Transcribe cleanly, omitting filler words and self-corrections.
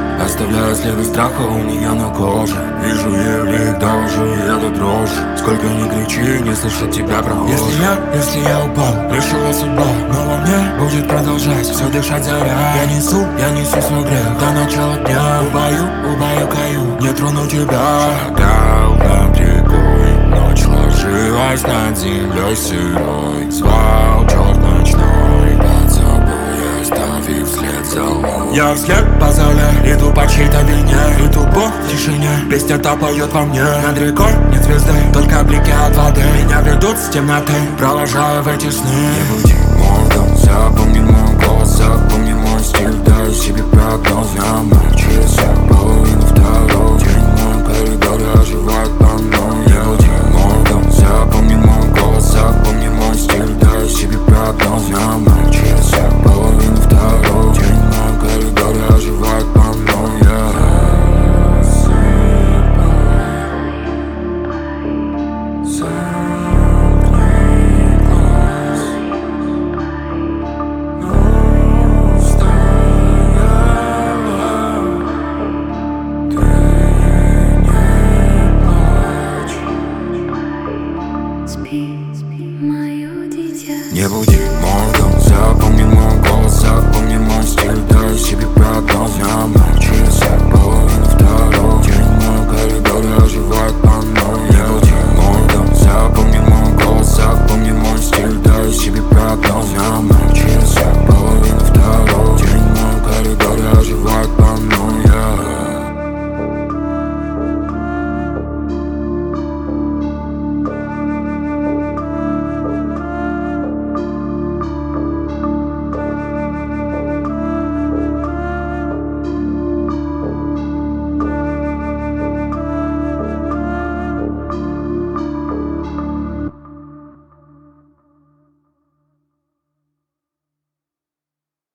Оставляя следы страха у нее на коже. Вижу ее лик, довожу ее до дрожи. Сколько ни кричи, не слышит тебя прохожий. Если я упал, решила судьба, но во мне будет продолжать все дышать заря. Я несу свой грех до начала дня. Убаюкаю, не трону тебя. Шагал над рекой, ночь ложилась над землей сырой. Звал черт ночной, под собой оставив след за мной. Я вслед по зале, иду по чьей-то вине. Иду Бог в тишине, песня-то поет во мне. Над рекой нет звезды, только блики от воды. Меня ведут с темноты, провожая в эти сны. Не будь мой, запомни мой голос, запомни мой стиль. Дай себе прогноз, я молчу,